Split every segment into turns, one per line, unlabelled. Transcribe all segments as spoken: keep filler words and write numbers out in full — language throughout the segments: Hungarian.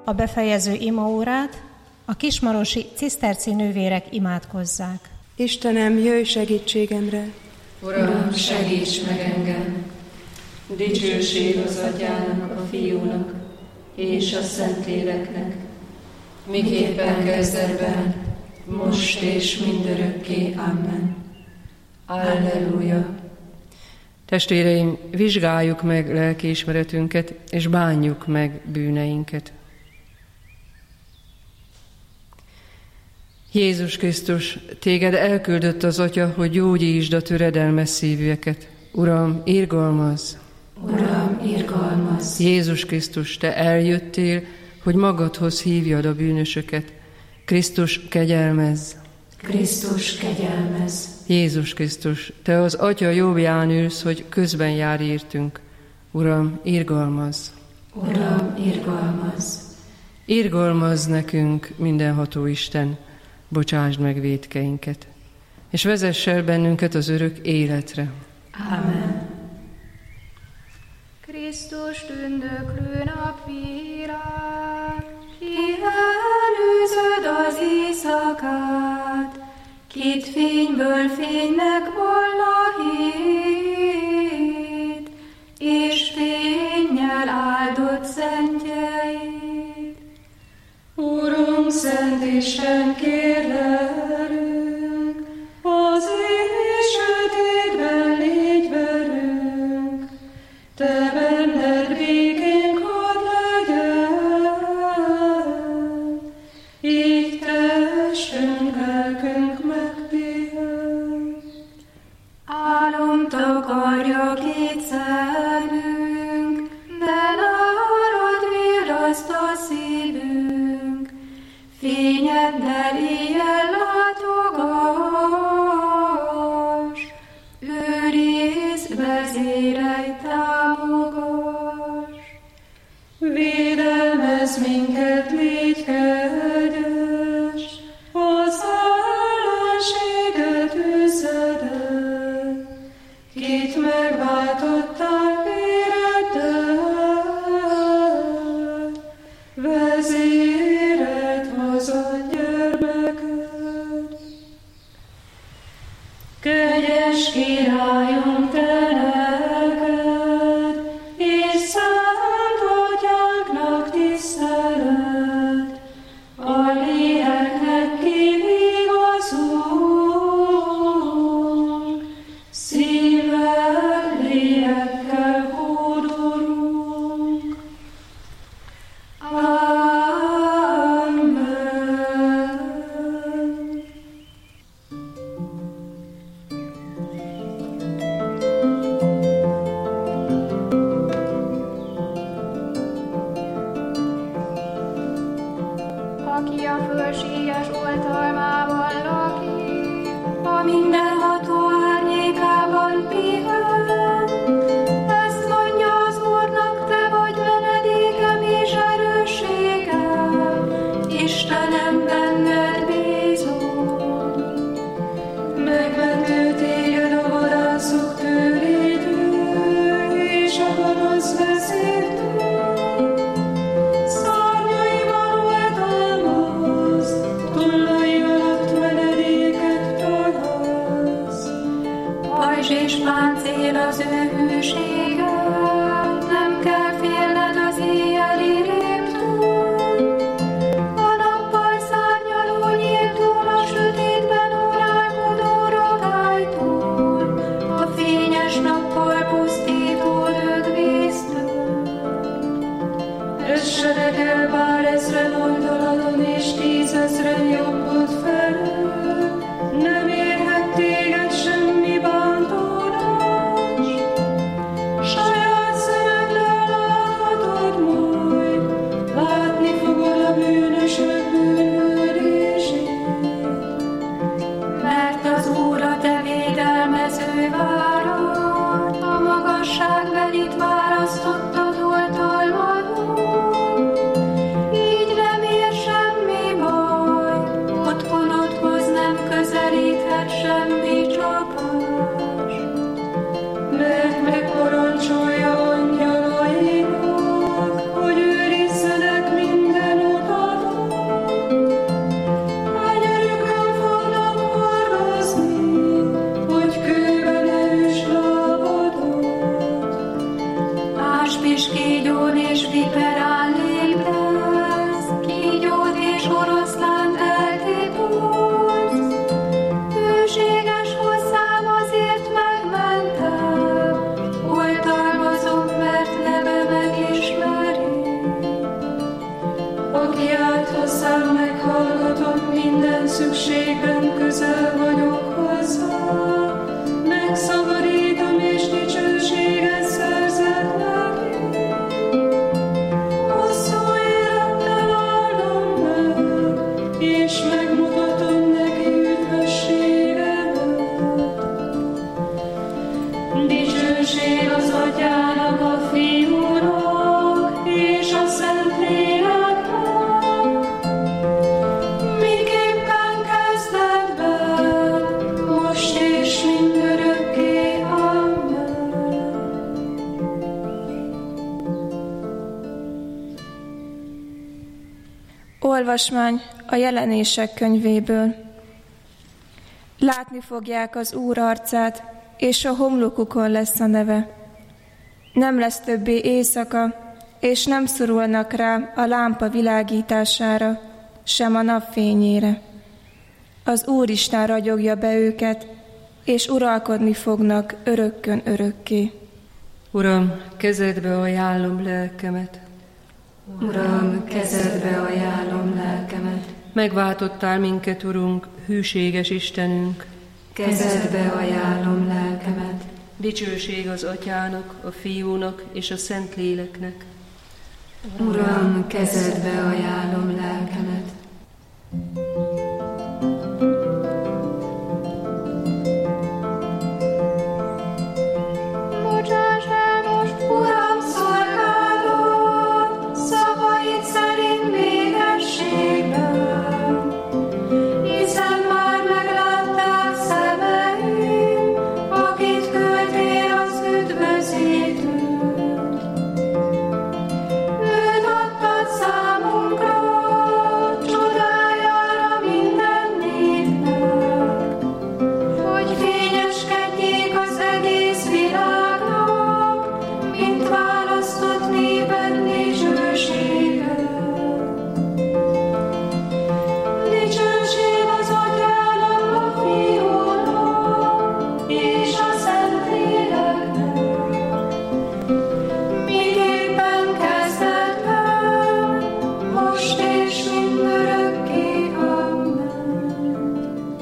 A befejező imaórát a kismarosi ciszterci nővérek imádkozzák.
Istenem, jöjj segítségemre!
Uram, segíts meg engem! Dicsőség az Atyának, a Fiúnak és a Szentléleknek, miképpen kezdetben, most és mindörökké. Amen. Alleluja!
Testvéreim, vizsgáljuk meg lelkiismeretünket, és bánjuk meg bűneinket. Jézus Krisztus, téged elküldött az Atya, hogy gyógyítsd a töredelmes szívűeket. Uram, irgalmazz!
Uram, irgalmazz!
Jézus Krisztus, te eljöttél, hogy magadhoz hívjad a bűnösöket. Krisztus, kegyelmezz!
Krisztus, kegyelmezz!
Jézus Krisztus, te az Atya jobbján ülsz, hogy közben jár értünk. Uram, irgalmazz!
Uram, irgalmazz!
Irgalmazz nekünk, mindenható Isten, bocsásd meg vétkeinket, és vezess el bennünket az örök életre.
Amen.
Krisztus tündöklő napvilág, ki előzöd az éjszakát, kit fényből fénynek volna hét, és fénnyel áldott szentjeid.
Urunk, Szent Isten, kérlelünk, az éj sötétben légy velünk, te benned békénk hadd legyen, így testünk, lelkünk megpihen.
Álom takarja két szemünk, de nálad virraszt a szívünk, fényeddel éjjel látogass, őrizd, vezérelj, támogass.
Védelmezz minket, légy kegyes, az ellenséget üzzed el, kit megváltottál véreddel, vezéreld hozott gyermeked. Kegyes Királyunk, te neked, és Szent Atyánknak tisztelet, a léleknek kivigazunk, szívvel, lélekkel hódolunk. Amen.
Aki a fölséges oltalmában lakik, a mindenható árnyékában pihen. Ezt mondja az Úrnak, te vagy menedékem és erősségem, Istenem, benned bízom.
Megmentő téged a vadászok tőrétől, és a gonosz vezértől. Szárnyaival oltalmaz, tollai alatt menedéket találsz.
Pajzs és páncél az ő hűsége, nem kell félned az éjjeli rémtől. A nappal szárnyaló nyíltól, a sötétben órálkodó ragálytól, a fényes nappal pusztító dögvésztől.
Essenek el bár ezren oldaladon, és tízezren jobbod felől, nem érhet téged semmi bántódás. Saját szemeddel láthatod majd, látni fogod a bűnösök bűnhődését.
Mert az Úr a te védelmező várad, a magasságbelit választottad oltalmadon. Így nem ér semmi baj, otthonodhoz nem közelíthet
aki át hozzám meghallgatom, minden szükségben közel vagyok hozzá. Megszabadítom és dicsőséget szerzek neki. Hosszú élettel áldom meg, és megmutatom neki üdvösségemet. Dicsőség az Atyának, a Fiúnak és a Szentléleknek, miképpen kezdetben, most és mindörökké. Amen.
Olvasmány a Jelenések könyvéből. Látni fogják az Úr arcát, és a homlokukon lesz a neve. Nem lesz többé éjszaka, és nem szorulnak rá a lámpa világítására, sem a napfényére. Az Úristen ragyogja be őket, és uralkodni fognak örökkön örökké.
Uram, kezedbe ajánlom lelkemet.
Uram, kezedbe ajánlom lelkemet.
Megváltottál minket, Urunk, hűséges Istenünk.
Kezedbe ajánlom lelkemet.
Dicsőség az Atyának, a Fiúnak és a Szentléleknek.
Uram, kezedbe ajánlom lelkemet.
Bocsáss el most, Uram, szolgálod, szavaid szerint békességben, hiszen már meglátták szemeim, akit küldtél az üdvözítőt. Őt adtad számunkra, csodájára minden népnek, hogy fényeskedjék az egész világnak, mint választott néped dicsősége. Dicsőség az Atyának, a Fiúnak és a Szentléleknek, miképpen kezdetben, most és mindörökké. Amen.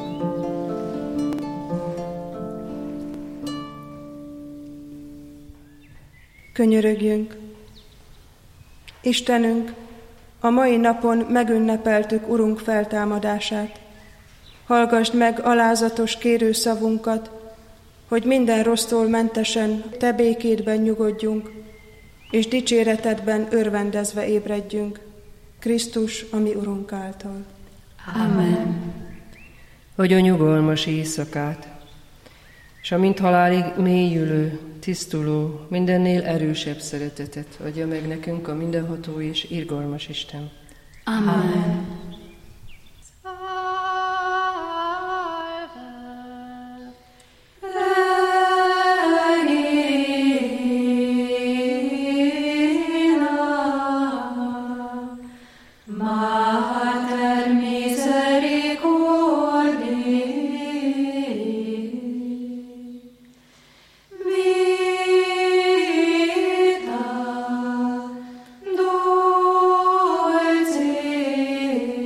Könyörögjünk! Istenünk, a mai napon megünnepeltük Urunk feltámadását. Hallgasd meg alázatos kérő szavunkat, hogy minden rossztól mentesen Te békédben nyugodjunk, és dicséretedben örvendezve ébredjünk, Krisztus, a mi Urunk által.
Amen.
Adja nyugalmas éjszakát, és a mint halálig mélyülő, tisztuló, mindennél erősebb szeretetet adja meg nekünk a mindenható és irgalmas Isten.
Amen.
Mater misericordiae, vita dulcis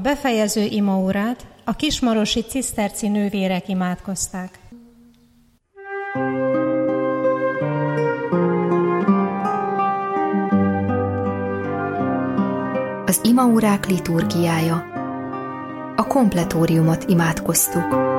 befejező imaórát a kismarosi ciszterci nővérek imádkozták.
Az imaórák liturgiája. A kompletóriumot imádkoztuk.